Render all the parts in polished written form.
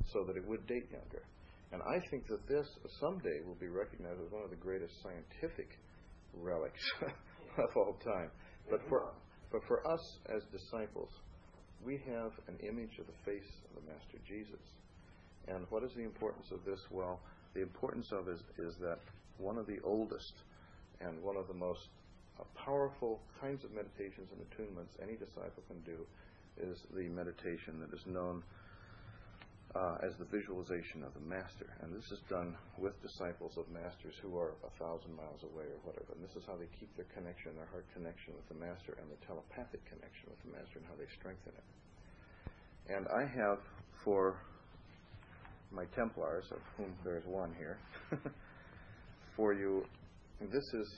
so that it would date younger. And I think that this someday will be recognized as one of the greatest scientific relics of all time. But for us as disciples, we have an image of the face of the Master Jesus. And what is the importance of this? Well, the importance of it is that one of the oldest and one of the most powerful kinds of meditations and attunements any disciple can do is the meditation that is known as the visualization of the Master. And this is done with disciples of Masters who are 1,000 miles away or whatever. And this is how they keep their connection, their heart connection with the Master, and the telepathic connection with the Master, and how they strengthen it. And I have for my Templars, of whom there is one here, for you, this is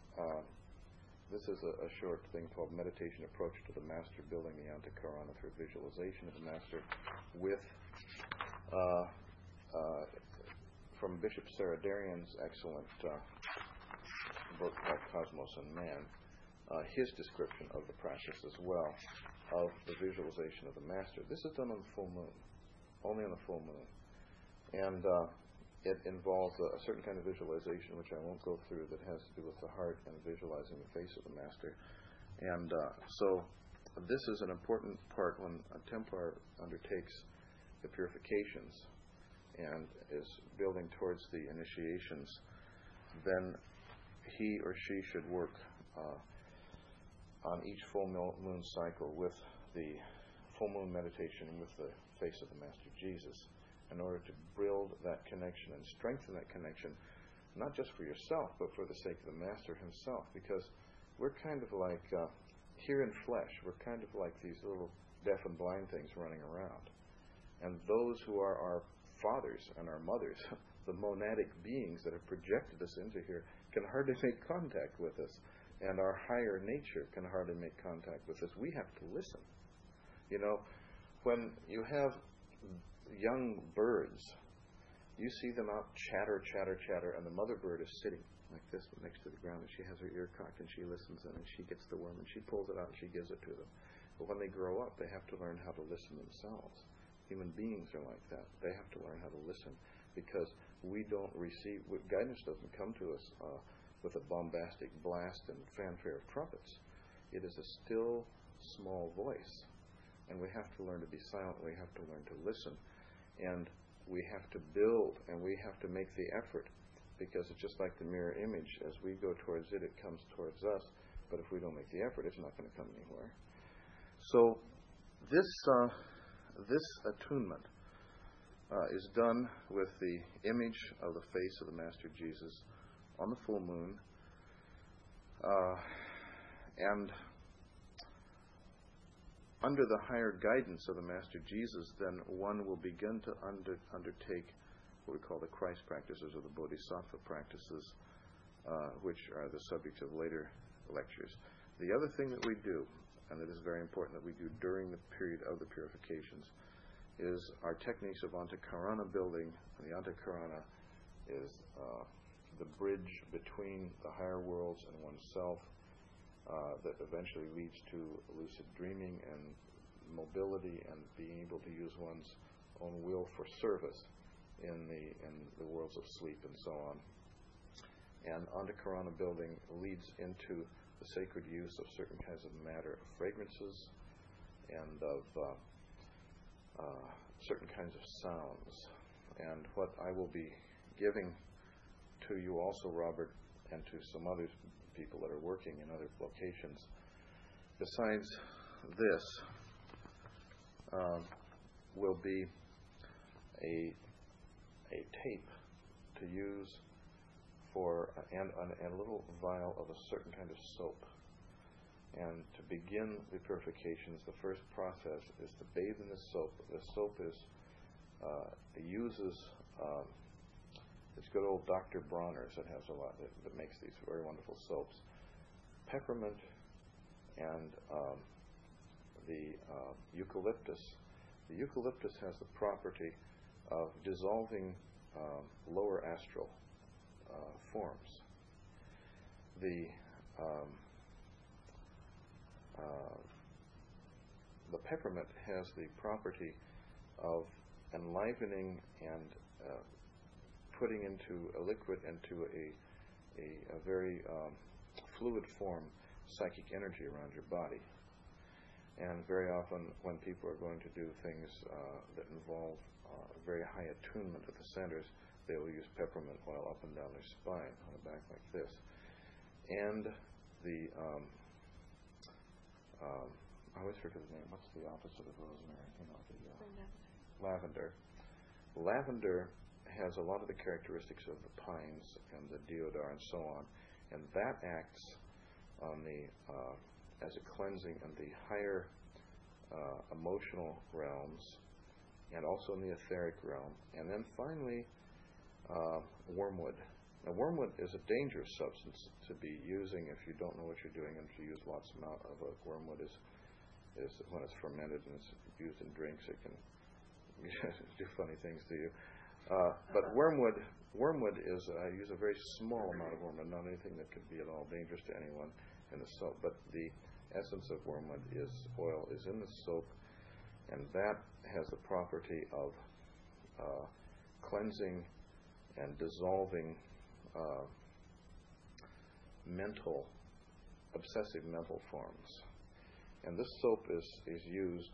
a short thing called Meditation Approach to the Master, Building the Antakarana through Visualization of the Master, with from Bishop Saradarian's excellent book called Cosmos and Man, his description of the practice as well of the visualization of the Master. This is done on the full moon, only on the full moon. And it involves a certain kind of visualization, which I won't go through, that has to do with the heart and visualizing the face of the Master. And so this is an important part when a Templar undertakes the purifications and is building towards the initiations. Then he or she should work on each full moon cycle with the full moon meditation with the face of the Master Jesus, in order to build that connection and strengthen that connection, not just for yourself, but for the sake of the Master himself. Because we're kind of like, here in flesh, we're kind of like these little deaf and blind things running around. And those who are our fathers and our mothers, the monadic beings that have projected us into here, can hardly make contact with us. And our higher nature can hardly make contact with us. We have to listen. You know, when you have young birds, you see them out chatter, and the mother bird is sitting like this next to the ground, and she has her ear cocked, and she listens, and she gets the worm, and she pulls it out, and she gives it to them. But when they grow up, they have to learn how to listen themselves. Human beings are like that. They have to learn how to listen, because we don't receive, guidance doesn't come to us with a bombastic blast and fanfare of trumpets. It is a still, small voice. And we have to learn to be silent. We have to learn to listen. And we have to build, and we have to make the effort, because it's just like the mirror image. As we go towards it, it comes towards us. But if we don't make the effort, it's not going to come anywhere. So this attunement is done with the image of the face of the Master Jesus on the full moon. And under the higher guidance of the Master Jesus, then one will begin to undertake what we call the Christ practices, or the Bodhisattva practices, which are the subject of later lectures. The other thing that we do, and it is very important that we do during the period of the purifications, is our techniques of Antakarana building. And the Antakarana is the bridge between the higher worlds and oneself, that eventually leads to lucid dreaming and mobility and being able to use one's own will for service in the worlds of sleep and so on. And Antakarana building leads into the sacred use of certain kinds of matter, of fragrances, and of certain kinds of sounds. And what I will be giving to you also, Robert, and to some other people that are working in other locations, besides this, will be a tape to use for and a little vial of a certain kind of soap. And to begin the purifications, the first process is to bathe in the soap. The soap uses it's good old Dr. Bronner's that has a lot that makes these very wonderful soaps. Peppermint and the eucalyptus. The eucalyptus has the property of dissolving lower astral forms. The peppermint has the property of enlivening and putting into a liquid, into a very fluid form, psychic energy around your body. And very often when people are going to do things that involve very high attunement of the centers, they will use peppermint oil up and down their spine on the back like this. And the I always forget the name. What's the opposite of rosemary? Lavender. Lavender has a lot of the characteristics of the pines and the deodar and so on, and that acts on the as a cleansing in the higher emotional realms, and also in the etheric realm. And then finally, wormwood. Now, wormwood is a dangerous substance to be using if you don't know what you're doing, and if you use lots amount of wormwood is when it's fermented and it's used in drinks, it can do funny things to you. But wormwood is, I use a very small amount of wormwood, not anything that could be at all dangerous to anyone in the soap, but the essence of wormwood oil is in the soap, and that has the property of cleansing and dissolving obsessive mental forms. And this soap is used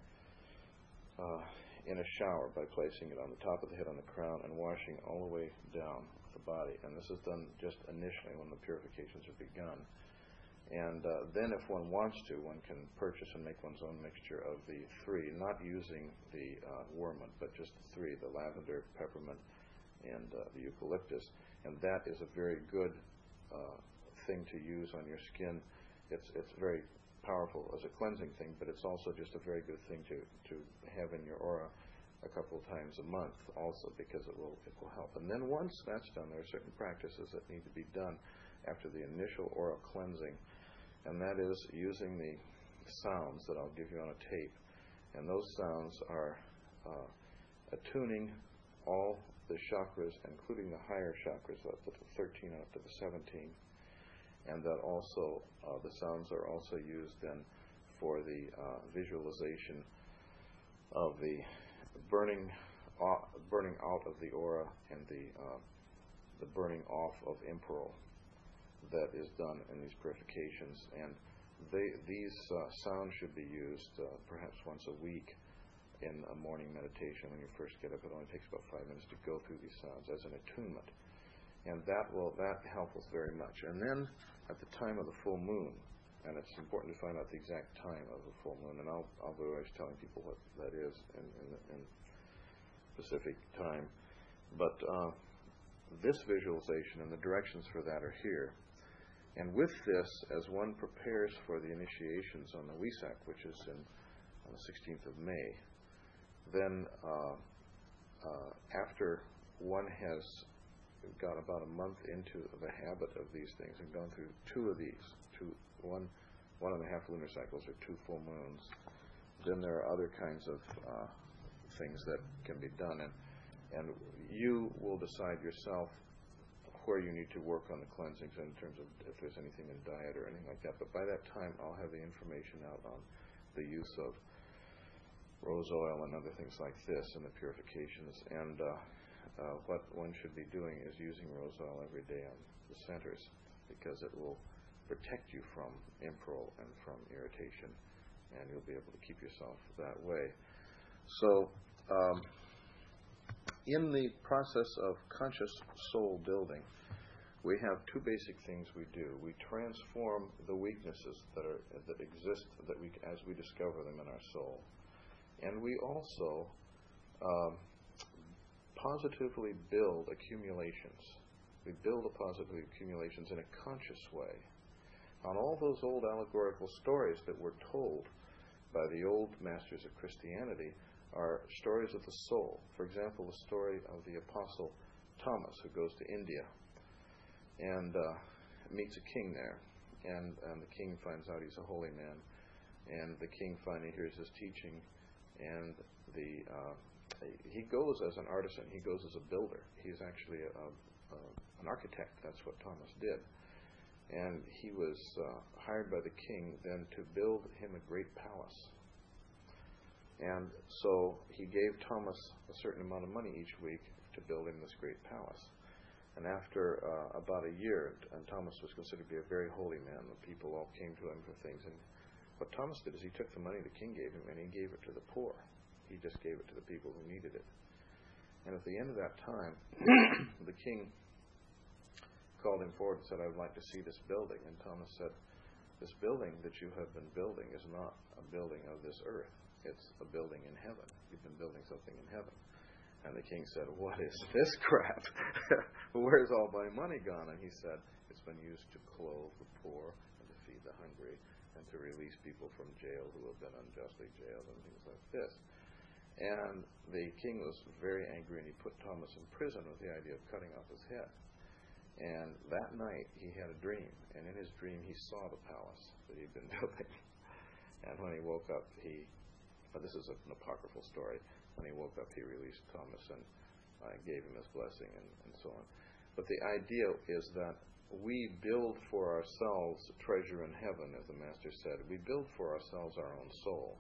in a shower by placing it on the top of the head on the crown and washing all the way down the body. And this is done just initially when the purifications are begun. And then if one wants to, one can purchase and make one's own mixture of the three, not using the wormwood, but just the three, the lavender, peppermint, and the eucalyptus. And that is a very good thing to use on your skin. It's very powerful as a cleansing thing, but it's also just a very good thing to have in your aura a couple of times a month also, because it will help. And then once that's done, there are certain practices that need to be done after the initial aura cleansing, and that is using the sounds that I'll give you on a tape. And those sounds are attuning all the chakras, including the higher chakras, up to the 13 and up to the 17. And that also, the sounds are also used then for the visualization of the burning out of the aura and the burning off of imperal that is done in these purifications. And these sounds should be used perhaps once a week in a morning meditation when you first get up. It only takes about 5 minutes to go through these sounds as an attunement. And that helps us very much. And then at the time of the full moon, and it's important to find out the exact time of the full moon, and I'll be always telling people what that is in Pacific time. But this visualization and the directions for that are here. And with this, as one prepares for the initiations on the Wesak, which is on the 16th of May, then after one has got about a month into the habit of these things and gone through two of these, one and a half lunar cycles or 2 full moons, then there are other kinds of things that can be done. And you will decide yourself where you need to work on the cleansings in terms of if there's anything in diet or anything like that. But by that time, I'll have the information out on the use of rose oil and other things like this in the purifications. And what one should be doing is using rose oil every day on the centers, because it will protect you from imperal and from irritation, and you'll be able to keep yourself that way. So in the process of conscious soul building, we have 2 basic things we do. We transform the weaknesses that exist as we discover them in our soul, and we also positively build accumulations. We build positive accumulations in a conscious way on all those old allegorical stories that were told by the old masters of Christianity are stories of the soul. For example, the story of the Apostle Thomas, who goes to India and meets a king there, and the king finds out he's a holy man, and the king finally hears his teaching, and he goes as an artisan. He goes as a builder. He's actually an architect. That's what Thomas did. And he was hired by the king then to build him a great palace. And so he gave Thomas a certain amount of money each week to build him this great palace. And after about a year, and Thomas was considered to be a very holy man, the people all came to him for things. And what Thomas did is he took the money the king gave him and he gave it to the poor. He just gave it to the people who needed it. And at the end of that time, the king called him forward and said, "I would like to see this building." And Thomas said, "This building that you have been building is not a building of this earth. It's a building in heaven. You've been building something in heaven." And the king said, "What is this crap? Where's all my money gone?" And he said, "It's been used to clothe the poor and to feed the hungry and to release people from jail who have been unjustly jailed and things like this." And the king was very angry, and he put Thomas in prison with the idea of cutting off his head. And that night he had a dream, and in his dream he saw the palace that he'd been building. And when he woke up, this is an apocryphal story, when he woke up he released Thomas and gave him his blessing and so on. But the idea is that we build for ourselves treasure in heaven, as the Master said. We build for ourselves our own soul.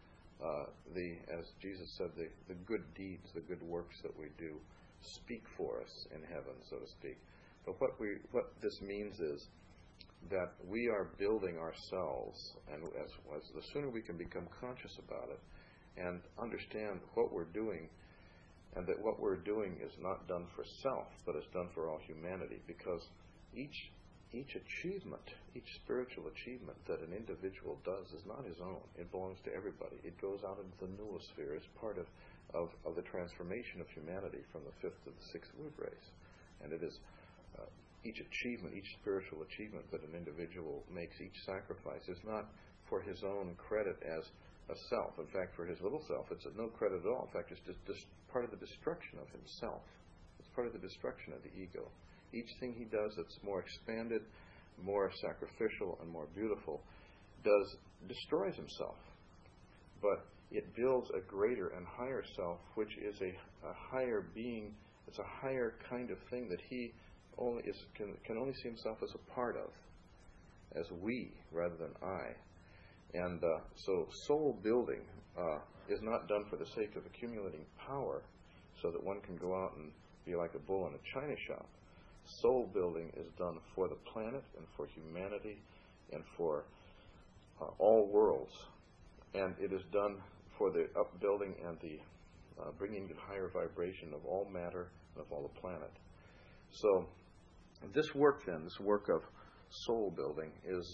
As Jesus said, the good deeds, the good works that we do speak for us in heaven, so to speak. But what this means is that we are building ourselves, and the sooner we can become conscious about it and understand what we're doing, and that what we're doing is not done for self, but is done for all humanity, because each achievement, each spiritual achievement that an individual does is not his own. It belongs to everybody. It goes out into the noosphere as part of the transformation of humanity from the fifth to the sixth root race. And it is each achievement, each spiritual achievement that an individual makes, each sacrifice, is not for his own credit as a self. In fact, for his little self, it's no credit at all. In fact, it's just part of the destruction of himself. It's part of the destruction of the ego. Each thing he does that's more expanded, more sacrificial, and more beautiful destroys himself. But it builds a greater and higher self, which is a higher being. It's a higher kind of thing that he can only see himself as a part of, as we rather than I. And so soul building is not done for the sake of accumulating power so that one can go out and be like a bull in a china shop. Soul building is done for the planet and for humanity and for all worlds. And it is done for the upbuilding and the bringing to higher vibration of all matter and of all the planet. So this work of soul building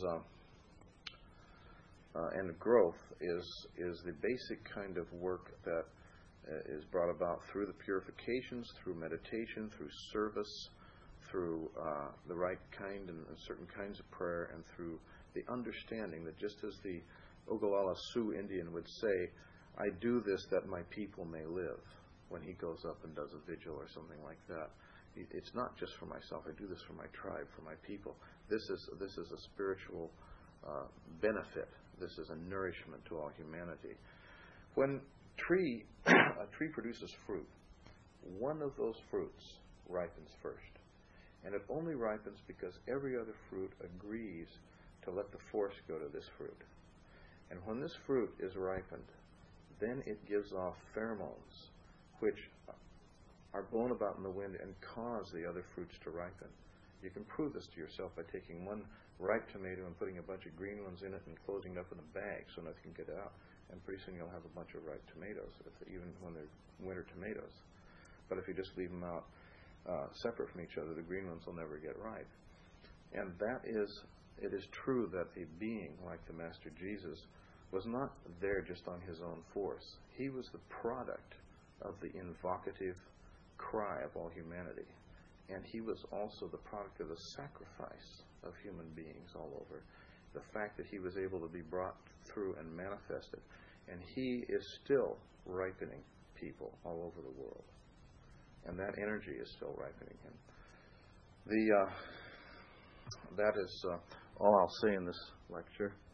and growth is the basic kind of work that is brought about through the purifications, through meditation, through service, through the right kind and certain kinds of prayer, and through the understanding that just as the Oglala Sioux Indian would say, "I do this that my people may live," when he goes up and does a vigil or something like that. It's not just for myself. I do this for my tribe, for my people. This is a spiritual benefit. This is a nourishment to all humanity. When a tree produces fruit, one of those fruits ripens first. And it only ripens because every other fruit agrees to let the force go to this fruit. And when this fruit is ripened, then it gives off pheromones, which are blown about in the wind and cause the other fruits to ripen. You can prove this to yourself by taking one ripe tomato and putting a bunch of green ones in it and closing it up in a bag so nothing can get out. And pretty soon you'll have a bunch of ripe tomatoes, even when they're winter tomatoes. But if you just leave them out separate from each other, the green ones will never get ripe. And it is true that a being like the Master Jesus was not there just on his own force. He was the product of the invocative cry of all humanity. And he was also the product of the sacrifice of human beings all over. The fact that he was able to be brought through and manifested. And he is still ripening people all over the world. And that energy is still ripening him. That is all I'll say in this lecture.